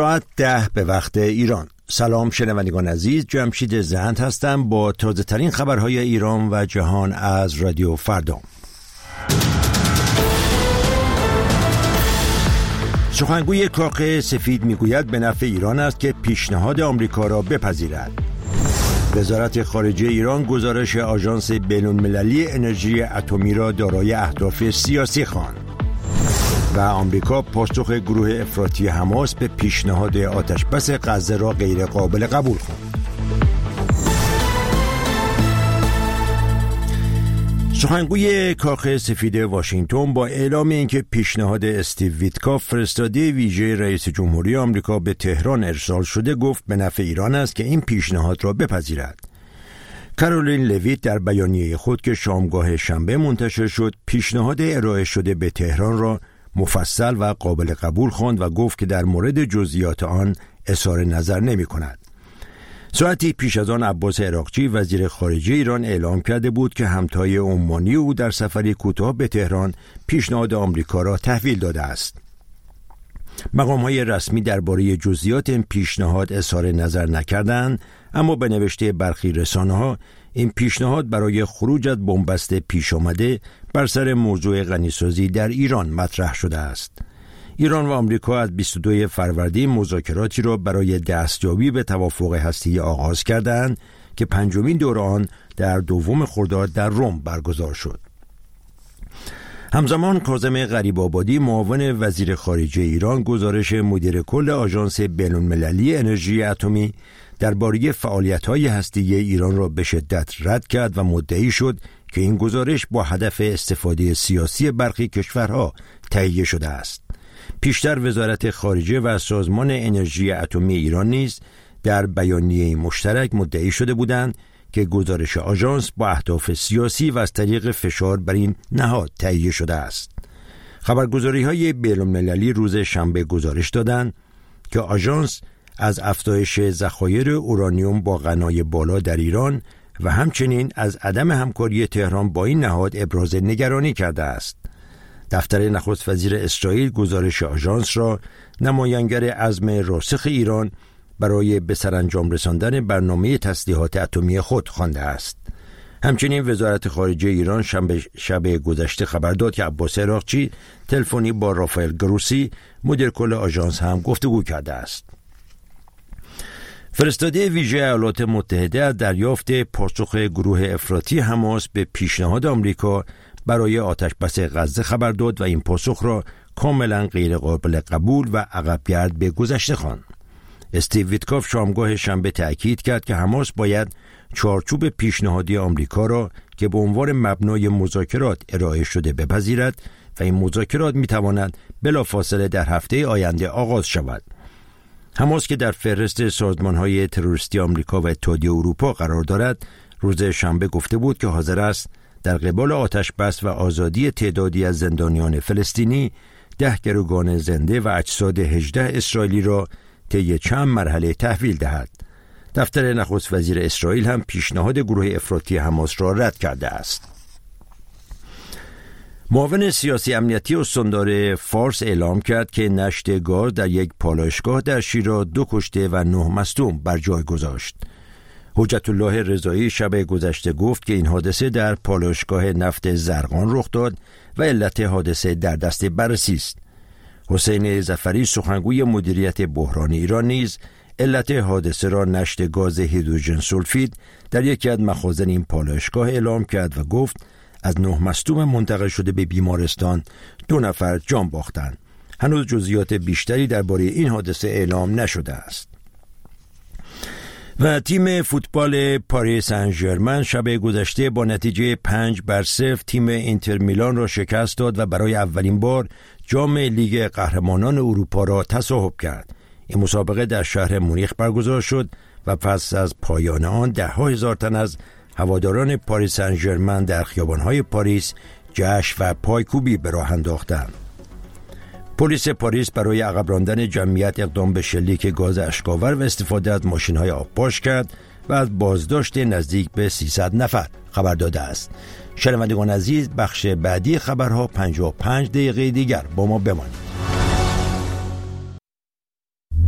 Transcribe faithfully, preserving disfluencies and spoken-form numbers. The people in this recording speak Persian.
ساعت ده به وقت ایران. سلام شنوندگان عزیز، جمشید زند هستم با تازه ترین خبرهای ایران و جهان از رادیو فردا. سخنگوی کاخ سفید میگوید به نفع ایران است که پیشنهاد آمریکا را بپذیرد. وزارت خارجه ایران گزارش آژانس بین‌المللی انرژی اتمی را دارای اهداف سیاسی خواند. و آمریکا پاسخ گروه افراطی حماس به پیشنهاد آتشبس غزه را غیر قابل قبول خواند. سخنگوی کاخ سفید واشنگتن با اعلام اینکه پیشنهاد استیو ویتکاف فرستاده ویژه رئیس جمهوری آمریکا به تهران ارسال شده گفت به نفع ایران است که این پیشنهاد را بپذیرد. کارولین لویت در بیانیه خود که شامگاه شنبه منتشر شد پیشنهاد ارائه شده به تهران را مفصل و قابل قبول خواند و گفت که در مورد جزئیات آن اظهار نظر نمی کند. ساعتی پیش از آن عباس عراقچی وزیر خارجه ایران اعلام کرده بود که همتای عمانی او در سفری کوتاه به تهران پیشنهاد آمریکا را تحویل داده است. مقام‌های رسمی درباره جزئیات این پیشنهاد اظهار نظر نکردند، اما به نوشته برخی رسانه‌ها این پیشنهاد برای خروج از بنبست پیش آمده بر سر موضوع غنیسازی در ایران مطرح شده است. ایران و آمریکا از بیست و دوم فروردین مذاکراتی را برای دستیابی به توافق هسته‌ای آغاز کردند که پنجمین دور آن در دوم خرداد در رم برگزار شد. همزمان کاظم غریب‌آبادی معاون وزیر خارجه ایران گزارش مدیر کل آژانس بین‌المللی انرژی اتمی درباره فعالیت‌های هسته‌ای ایران را به شدت رد کرد و مدعی شد که این گزارش با هدف استفاده سیاسی برخی کشورها تهیه شده است. پیشتر وزارت خارجه و سازمان انرژی اتمی ایران نیز در بیانیه مشترک مدعی شده بودند که گزارش آژانس با اهداف سیاسی و از طریق فشار بر این نهاد تهیه شده است. خبرگزاری‌های بین‌المللی روز شنبه گزارش دادند که آژانس از افزایش ذخایر اورانیوم با غنای بالا در ایران و همچنین از عدم همکاری تهران با این نهاد ابراز نگرانی کرده است. دفتر نخست وزیر اسرائیل گزارش آژانس را نمایانگر عزم راسخ ایران برای به سرانجام رساندن برنامه تسلیحات اتمی خود خوانده است. همچنین وزارت خارجه ایران شنبه شب گذشته خبر داد که عباس عراقچی تلفنی با رافائل گروسی مدیر کل آژانس هم گفتگو کرده است. فرستاده ویژه ایالات متحده از دریافت پاسخ گروه افراطی حماس به پیشنهاد آمریکا برای آتشبس غزه خبر داد و این پاسخ را کاملا غیر قابل قبول و عقبگرد به گذشته خواند. استیو ویتکاف شامگاه شنبه تأکید کرد که حماس باید چارچوب پیشنهادی آمریکا را که به عنوان مبنای مذاکرات ارائه شده بپذیرد و این مذاکرات میتواند بلافاصله در هفته آینده آغاز شود. حماس که در فهرست سازمان‌های تروریستی آمریکا و اتحادیه اروپا قرار دارد، روز شنبه گفته بود که حاضر است در قبال آتشبس و آزادی تعدادی از زندانیان فلسطینی ده گروگان زنده و اجساد هجده اسرائیلی را طی چند مرحله تحویل دهد. دفتر نخست وزیر اسرائیل هم پیشنهاد گروه افراطی حماس را رد کرده است. معاون سیاسی امنیتی استاندار فارس اعلام کرد که نشت گاز در یک پالایشگاه در شیراز دو کشته و نه مصدوم بر جای گذاشت. حجت الله رضایی شب گذشته گفت که این حادثه در پالایشگاه نفت زرقان رخ داد و علت حادثه در دست بررسی است. حسین ظفری سخنگوی مدیریت بحران ایران نیز علت حادثه را نشت گاز هیدروژن سولفید در یکی از مخازن این پالایشگاه اعلام کرد و گفت از نه مصدوم منتقل شده به بیمارستان دو نفر جان باختند. هنوز جزئیات بیشتری درباره این حادثه اعلام نشده است. و تیم فوتبال پاریس سن ژرمن شب گذشته با نتیجه پنج بر صفر تیم اینتر میلان را شکست داد و برای اولین بار جام لیگ قهرمانان اروپا را تصاحب کرد. این مسابقه در شهر مونیخ برگزار شد و پس از پایان آن ده ها هزار تن از هواداران پاریس سن ژرمن در خیابان‌های پاریس جشن و پایکوبی به راه انداختند. پلیس پاریس برای عقب راندن جمعیت اقدام به شلیک گاز اشک‌آور و استفاده از ماشین‌های آبپاش کرد و از بازداشت نزدیک به سیصد نفر خبر داده است. شنوندگان عزیز، بخش بعدی خبرها پنجاه و پنج دقیقه دیگر با ما بمانید.